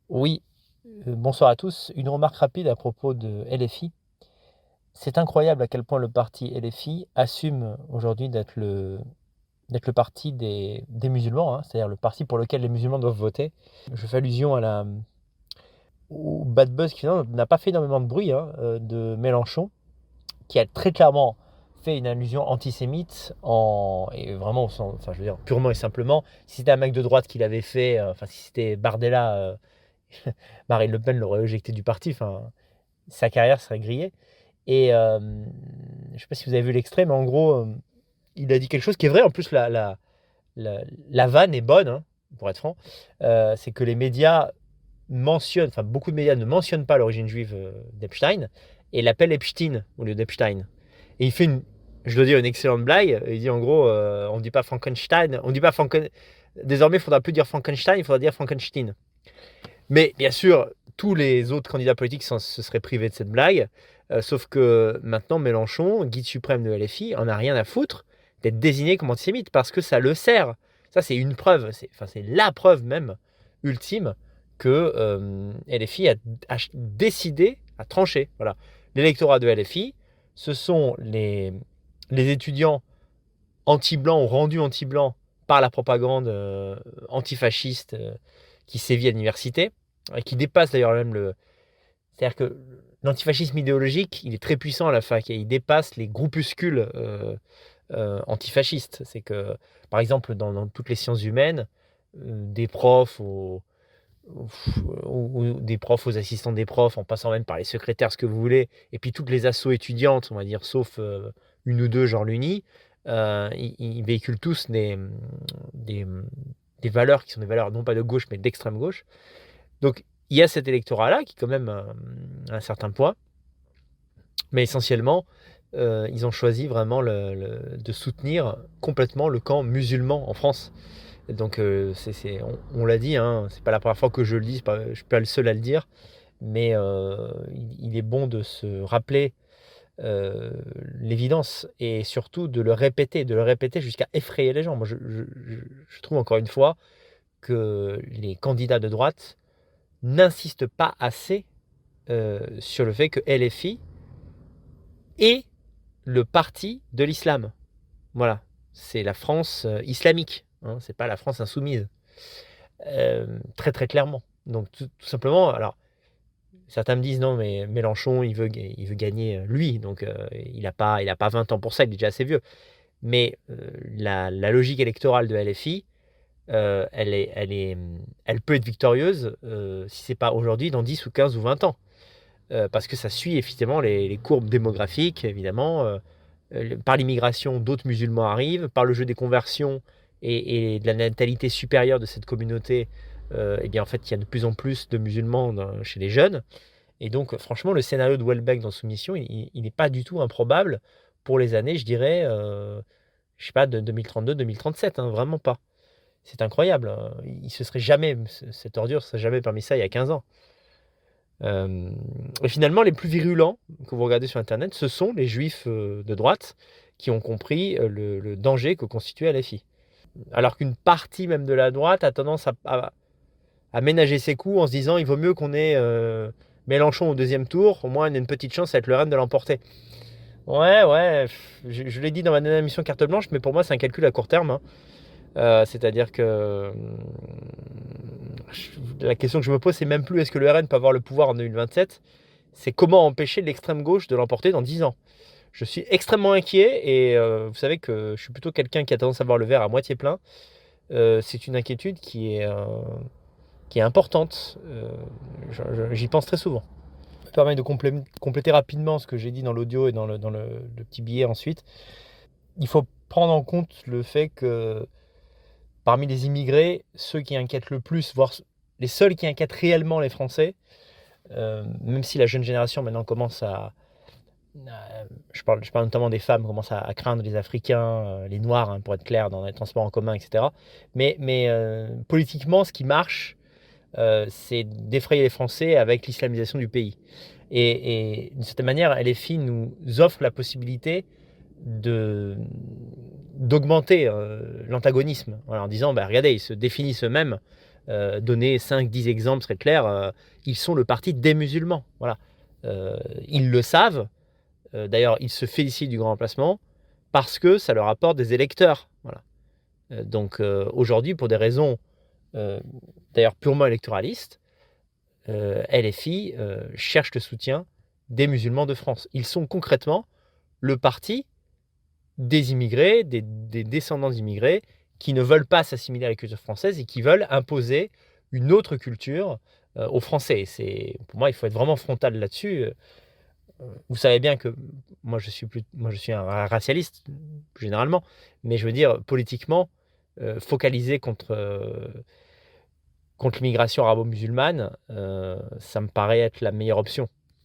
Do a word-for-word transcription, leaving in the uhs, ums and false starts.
Oui, heu, bonsoir à tous. Une remarque rapide à propos de L F I. C'est incroyable à quel point le parti L F I assume aujourd'hui d'être le d'être le parti des des musulmans, hein, c'est-à-dire le parti pour lequel les musulmans doivent voter. Je fais allusion à la au bad buzz qui finalement n'a pas fait énormément de bruit, hein, heu, de Mélenchon, qui a très clairement fait une allusion antisémite en et vraiment au sens enfin je veux dire purement et simplement, si c'était un mec de droite qui l'avait fait, heu, enfin si c'était Bardella, heu, Marine Le Pen l'aurait éjecté du parti, enfin sa carrière serait grillée. Et hem, je ne sais pas si vous avez vu l'extrait, mais en gros, hem, il a dit quelque chose qui est vrai. En plus, la la la la vanne est bonne, hein, pour être franc. Heu, c'est que les médias mentionnent, enfin beaucoup de médias ne mentionnent pas l'origine juive, heu, d'Epstein et l'appellent Epstein au lieu d'Epstein. Et il fait une, je dois dire, une excellente blague. Il dit en gros, heu, on ne dit pas Frankenstein, on ne dit pas Franken désormais, il ne faudra plus dire Frankenstein, il faudra dire Frankenstein. Mais bien sûr, tous les autres candidats politiques s'en se seraient privés de cette blague, heu, sauf que maintenant Mélenchon, guide suprême de L F I, en a rien à foutre d'être désigné comme antisémite parce que ça le sert. Ça, c'est une preuve, c'est enfin, c'est la preuve même ultime que, hem, L F I a a décidé, a tranché, voilà. L'électorat de L F I, ce sont les les étudiants anti-blancs ou rendus anti-blancs par la propagande, heu, antifasciste, heu, qui sévit à l'université et qui dépasse d'ailleurs même le c'est-à-dire que l'antifascisme idéologique, il est très puissant à la fac et il dépasse les groupuscules, heu heu, antifascistes. C'est que, par exemple, dans dans toutes les sciences humaines, heu, des profs aux aux ou ou des profs aux assistants des profs, en passant même par les secrétaires, ce que vous voulez, et puis toutes les assos étudiantes, on va dire, sauf, heu, une ou deux, genre l'Uni, heu, ils ils véhiculent tous des, mmh, des, mmh, des valeurs qui sont des valeurs non pas de gauche, mais d'extrême gauche. Donc il y a cet électorat-là qui quand même, hem, a un certain poids, mais essentiellement, heu, ils ont choisi vraiment le le de soutenir complètement le camp musulman en France. Et donc heu, c'est c'est on on l'a dit, hein, c'est pas la première fois que je le dis, c'est pas je suis pas le seul à le dire, mais heu, il il est bon de se rappeler, heu, l'évidence et surtout de le répéter, de le répéter jusqu'à effrayer les gens. Moi je je je je trouve encore une fois que les candidats de droite n'insistent pas assez, heu, sur le fait que L F I est le parti de l'islam. Voilà, c'est la France, heu, islamique, hein, c'est pas la France insoumise. Hem, très, très clairement. Donc tout tout simplement, alors certains me disent: «Non mais Mélenchon il veut ga il veut gagner, heu, lui, donc heu, il a pas il a pas vingt ans pour ça, il est déjà assez vieux». Mais heu, la la logique électorale de L F I, heu, elle est elle est, mmh, elle peut être victorieuse, heu, si c'est pas aujourd'hui, dans dix ou quinze ou vingt ans. Heu, parce que ça suit effectivement les les courbes démographiques évidemment, heu heu, par l'immigration, d'autres musulmans arrivent, par le jeu des conversions et et de la natalité supérieure de cette communauté, heu, et bien, en fait, il y a de plus en plus de musulmans dans chez les jeunes et donc franchement, le scénario de Houellebecq dans Soumission, il il n'est pas du tout improbable pour les années, je dirais, heu, je sais pas, de deux mille trente-deux-deux mille trente-sept, hein, vraiment pas. C'est incroyable, heu, il se serait jamais, ce cette ordure se serait jamais permis ça il y a quinze ans. Hem et finalement, les plus virulents que vous regardez sur internet, ce sont les juifs, heu, de droite qui ont compris, heu, le le danger que constituait L F I. Alors qu'une partie même de la droite a tendance à à à ménager ses coups en se disant: «Il vaut mieux qu'on ait, heu, Mélenchon au deuxième tour, au moins on a une petite chance avec Le RN de l'emporter». Ouais, ouais, je je l'ai dit dans ma dernière émission Carte blanche, mais pour moi c'est un calcul à court terme, hein. Heu, c'est-à-dire que, mmh, la question que je me pose, c'est même plus est-ce que le R N peut avoir le pouvoir en deux mille vingt-sept? C'est comment empêcher l'extrême gauche de l'emporter dans dix ans? Je suis extrêmement inquiet et heu, vous savez que je suis plutôt quelqu'un qui a tendance à voir le verre à moitié plein. Heu, c'est une inquiétude qui est, heu, qui est importante, heu, je je j'y pense très souvent. Ça me permet de complé compléter rapidement ce que j'ai dit dans l'audio et dans le dans le le petit billet ensuite. Il faut prendre en compte le fait que parmi les immigrés, ceux qui inquiètent le plus, voire les seuls qui inquiètent réellement les Français, heu, même si la jeune génération maintenant commence à à je parle je parle notamment des femmes, commencent à à craindre les Africains, heu, les noirs, hein, pour être clair, dans les transports en commun et cetera. Mais mais heu, politiquement, ce qui marche, heu, c'est d'effrayer les Français avec l'islamisation du pays. Et et d'une certaine manière, L F I nous offre la possibilité de d'augmenter, heu, l'antagonisme. Voilà, en disant: «Bah, regardez, ils se définissent eux-mêmes, euh, donner cinq dix exemples serait clair, euh, ils sont le parti des musulmans. Voilà. Euh, ils le savent. Euh, d'ailleurs, ils se félicitent du grand remplacement parce que ça leur apporte des électeurs. Voilà. Euh, donc euh, aujourd'hui, pour des raisons euh, d'ailleurs purement électoralistes, euh, L F I euh, cherche le soutien des musulmans de France. Ils sont concrètement le parti des immigrés, des, des descendants d'immigrés qui ne veulent pas s'assimiler à la culture française et qui veulent imposer une autre culture euh, aux Français. C'est, pour moi, il faut être vraiment frontal là-dessus. Euh, vous savez bien que moi, je suis, plus, moi, je suis un racialiste, généralement, mais je veux dire, politiquement, euh, focalisé contre, euh, contre l'immigration arabo-musulmane, euh, ça me paraît être la meilleure option.